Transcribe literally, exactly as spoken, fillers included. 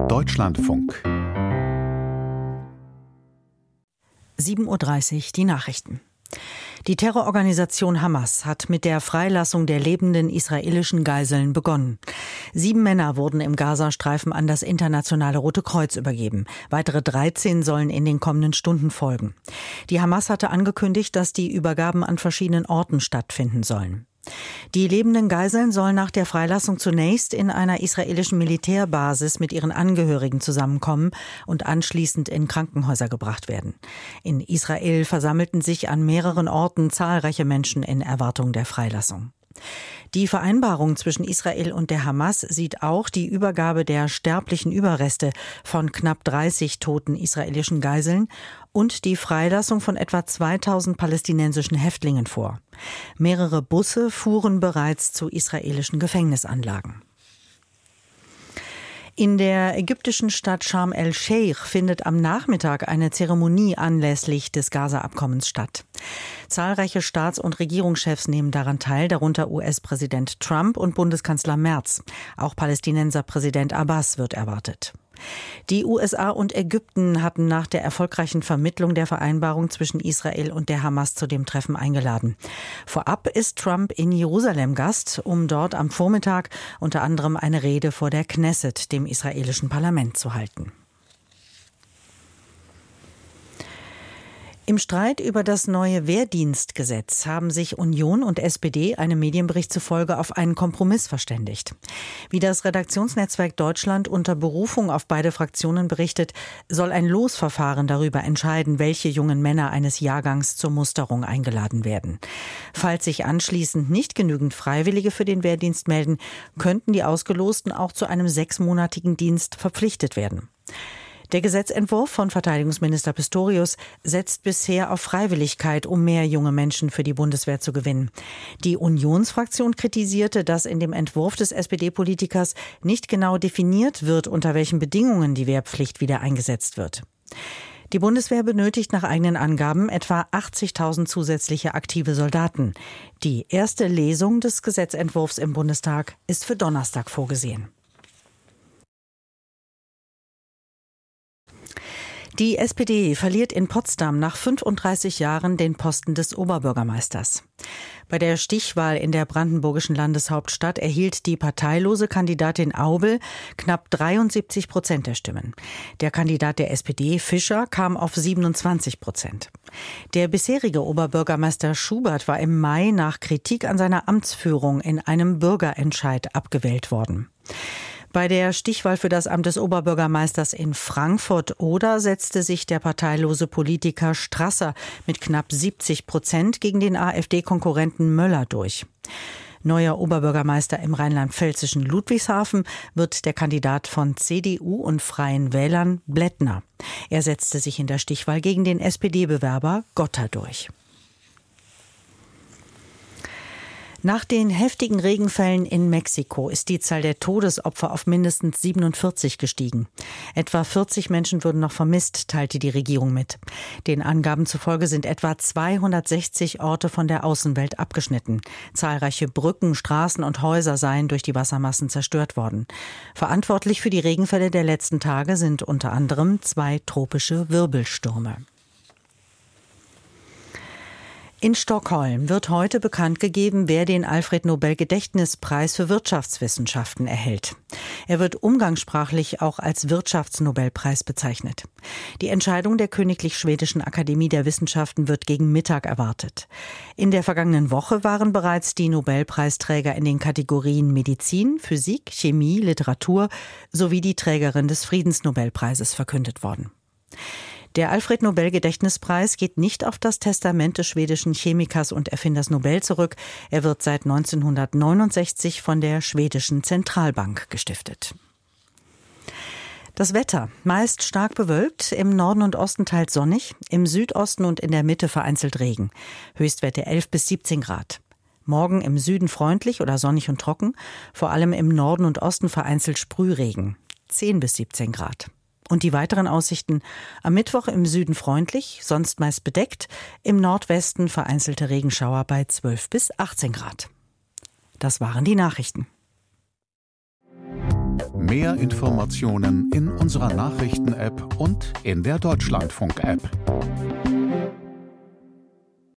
Deutschlandfunk. sieben Uhr dreißig, die Nachrichten. Die Terrororganisation Hamas hat mit der Freilassung der lebenden israelischen Geiseln begonnen. Sieben Männer wurden im Gazastreifen an das Internationale Rote Kreuz übergeben. Weitere dreizehn sollen in den kommenden Stunden folgen. Die Hamas hatte angekündigt, dass die Übergaben an verschiedenen Orten stattfinden sollen. Die lebenden Geiseln sollen nach der Freilassung zunächst in einer israelischen Militärbasis mit ihren Angehörigen zusammenkommen und anschließend in Krankenhäuser gebracht werden. In Israel versammelten sich an mehreren Orten zahlreiche Menschen in Erwartung der Freilassung. Die Vereinbarung zwischen Israel und der Hamas sieht auch die Übergabe der sterblichen Überreste von knapp dreißig toten israelischen Geiseln und die Freilassung von etwa zweitausend palästinensischen Häftlingen vor. Mehrere Busse fuhren bereits zu israelischen Gefängnisanlagen. In der ägyptischen Stadt Sharm el-Sheikh findet am Nachmittag eine Zeremonie anlässlich des Gaza-Abkommens statt. Zahlreiche Staats- und Regierungschefs nehmen daran teil, darunter U S-Präsident Trump und Bundeskanzler Merz. Auch Palästinenser Präsident Abbas wird erwartet. Die U S A und Ägypten hatten nach der erfolgreichen Vermittlung der Vereinbarung zwischen Israel und der Hamas zu dem Treffen eingeladen. Vorab ist Trump in Jerusalem Gast, um dort am Vormittag unter anderem eine Rede vor der Knesset, dem israelischen Parlament, zu halten. Im Streit über das neue Wehrdienstgesetz haben sich Union und S P D einem Medienbericht zufolge auf einen Kompromiss verständigt. Wie das Redaktionsnetzwerk Deutschland unter Berufung auf beide Fraktionen berichtet, soll ein Losverfahren darüber entscheiden, welche jungen Männer eines Jahrgangs zur Musterung eingeladen werden. Falls sich anschließend nicht genügend Freiwillige für den Wehrdienst melden, könnten die Ausgelosten auch zu einem sechsmonatigen Dienst verpflichtet werden. Der Gesetzentwurf von Verteidigungsminister Pistorius setzt bisher auf Freiwilligkeit, um mehr junge Menschen für die Bundeswehr zu gewinnen. Die Unionsfraktion kritisierte, dass in dem Entwurf des S P D-Politikers nicht genau definiert wird, unter welchen Bedingungen die Wehrpflicht wieder eingesetzt wird. Die Bundeswehr benötigt nach eigenen Angaben etwa achtzigtausend zusätzliche aktive Soldaten. Die erste Lesung des Gesetzentwurfs im Bundestag ist für Donnerstag vorgesehen. Die S P D verliert in Potsdam nach fünfunddreißig Jahren den Posten des Oberbürgermeisters. Bei der Stichwahl in der brandenburgischen Landeshauptstadt erhielt die parteilose Kandidatin Aubel knapp dreiundsiebzig Prozent der Stimmen. Der Kandidat der S P D, Fischer, kam auf siebenundzwanzig Prozent. Der bisherige Oberbürgermeister Schubert war im Mai nach Kritik an seiner Amtsführung in einem Bürgerentscheid abgewählt worden. Bei der Stichwahl für das Amt des Oberbürgermeisters in Frankfurt-Oder setzte sich der parteilose Politiker Strasser mit knapp siebzig Prozent gegen den AfD-Konkurrenten Möller durch. Neuer Oberbürgermeister im rheinland-pfälzischen Ludwigshafen wird der Kandidat von C D U und Freien Wählern Blättner. Er setzte sich in der Stichwahl gegen den S P D-Bewerber Gotter durch. Nach den heftigen Regenfällen in Mexiko ist die Zahl der Todesopfer auf mindestens siebenundvierzig gestiegen. Etwa vierzig Menschen würden noch vermisst, teilte die Regierung mit. Den Angaben zufolge sind etwa zweihundertsechzig Orte von der Außenwelt abgeschnitten. Zahlreiche Brücken, Straßen und Häuser seien durch die Wassermassen zerstört worden. Verantwortlich für die Regenfälle der letzten Tage sind unter anderem zwei tropische Wirbelstürme. In Stockholm wird heute bekannt gegeben, wer den Alfred-Nobel-Gedächtnispreis für Wirtschaftswissenschaften erhält. Er wird umgangssprachlich auch als Wirtschaftsnobelpreis bezeichnet. Die Entscheidung der Königlich Schwedischen Akademie der Wissenschaften wird gegen Mittag erwartet. In der vergangenen Woche waren bereits die Nobelpreisträger in den Kategorien Medizin, Physik, Chemie, Literatur sowie die Trägerin des Friedensnobelpreises verkündet worden. Der Alfred-Nobel-Gedächtnispreis geht nicht auf das Testament des schwedischen Chemikers und Erfinders Nobel zurück. Er wird seit neunzehnhundertneunundsechzig von der schwedischen Zentralbank gestiftet. Das Wetter: meist stark bewölkt, im Norden und Osten teils sonnig, im Südosten und in der Mitte vereinzelt Regen. Höchstwerte elf bis siebzehn Grad. Morgen im Süden freundlich oder sonnig und trocken, vor allem im Norden und Osten vereinzelt Sprühregen. zehn bis siebzehn Grad. Und die weiteren Aussichten: am Mittwoch im Süden freundlich, sonst meist bedeckt, im Nordwesten vereinzelte Regenschauer bei zwölf bis achtzehn Grad. Das waren die Nachrichten. Mehr Informationen in unserer Nachrichten-App und in der Deutschlandfunk-App.